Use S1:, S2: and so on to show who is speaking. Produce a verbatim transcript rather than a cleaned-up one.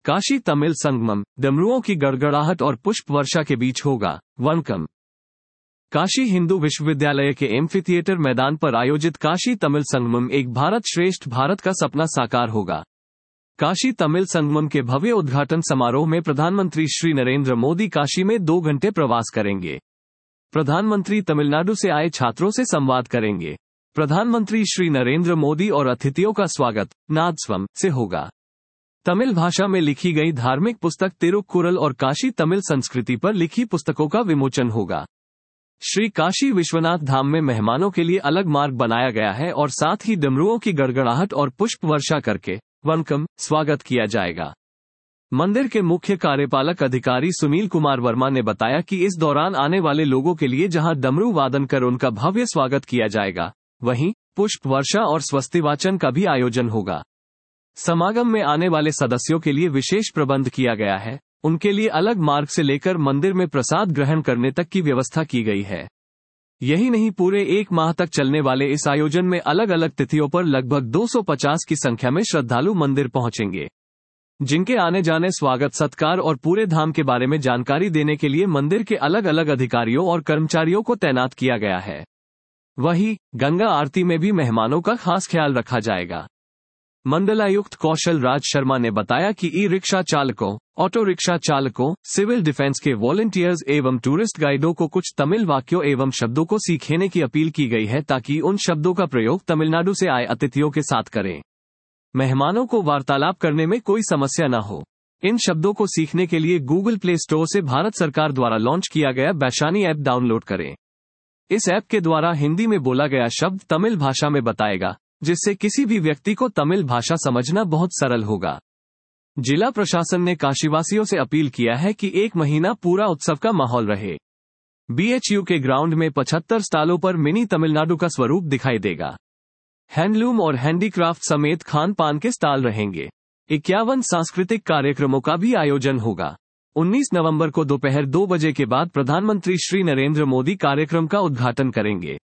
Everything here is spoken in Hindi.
S1: काशी तमिल संगमम, डमरुओं की गड़गड़ाहट और पुष्प वर्षा के बीच होगा। वनकम। काशी हिंदू विश्वविद्यालय के एम्फीथिएटर मैदान पर आयोजित काशी तमिल संगमम एक भारत श्रेष्ठ भारत का सपना साकार होगा। काशी तमिल संगमम के भव्य उद्घाटन समारोह में प्रधानमंत्री श्री नरेंद्र मोदी काशी में दो घंटे प्रवास करेंगे। प्रधानमंत्री तमिलनाडु से आए छात्रों से संवाद करेंगे। प्रधानमंत्री श्री नरेंद्र मोदी और अतिथियों का स्वागत नादस्वम से होगा। तमिल भाषा में लिखी गई धार्मिक पुस्तक तिरुक्कुरल और काशी तमिल संस्कृति पर लिखी पुस्तकों का विमोचन होगा। श्री काशी विश्वनाथ धाम में मेहमानों के लिए अलग मार्ग बनाया गया है और साथ ही डमरुओं की गड़गड़ाहट और पुष्प वर्षा करके वनकम स्वागत किया जाएगा। मंदिर के मुख्य कार्यपालक अधिकारी सुनील कुमार वर्मा ने बताया कि इस दौरान आने वाले लोगों के लिए जहां डमरू वादन कर उनका भव्य स्वागत किया जाएगा, वहीं पुष्प वर्षा और स्वस्ति वाचन का भी आयोजन होगा। समागम में आने वाले सदस्यों के लिए विशेष प्रबंध किया गया है। उनके लिए अलग मार्ग से लेकर मंदिर में प्रसाद ग्रहण करने तक की व्यवस्था की गई है। यही नहीं, पूरे एक माह तक चलने वाले इस आयोजन में अलग अलग तिथियों पर लगभग दो सौ पचास की संख्या में श्रद्धालु मंदिर पहुंचेंगे, जिनके आने जाने, स्वागत सत्कार और पूरे धाम के बारे में जानकारी देने के लिए मंदिर के अलग अलग अधिकारियों और कर्मचारियों को तैनात किया गया है। वहीं गंगा आरती में भी मेहमानों का खास ख्याल रखा जाएगा। मंडलायुक्त कौशल राज शर्मा ने बताया कि ई रिक्शा चालकों, ऑटो रिक्शा चालकों, सिविल डिफेंस के वॉलंटियर्स एवं टूरिस्ट गाइडों को कुछ तमिल वाक्यों एवं शब्दों को सीखने की अपील की गई है, ताकि उन शब्दों का प्रयोग तमिलनाडु से आए अतिथियों के साथ करें। मेहमानों को वार्तालाप करने में कोई समस्या न हो। इन शब्दों को सीखने के लिए गूगल प्ले स्टोर से भारत सरकार द्वारा लॉन्च किया गया बैशानी ऐप डाउनलोड करें। इस ऐप के द्वारा हिंदी में बोला गया शब्द तमिल भाषा में बताएगा, जिससे किसी भी व्यक्ति को तमिल भाषा समझना बहुत सरल होगा। जिला प्रशासन ने काशीवासियों से अपील किया है कि एक महीना पूरा उत्सव का माहौल रहे। बीएचयू के ग्राउंड में पचहत्तर स्टॉलों पर मिनी तमिलनाडु का स्वरूप दिखाई देगा। हैंडलूम और हैंडीक्राफ्ट समेत खान पान के स्टॉल रहेंगे। इक्यावन सांस्कृतिक कार्यक्रमों का भी आयोजन होगा। उन्नीस नवंबर को दोपहर दो बजे के बाद प्रधानमंत्री श्री नरेंद्र मोदी कार्यक्रम का उद्घाटन करेंगे।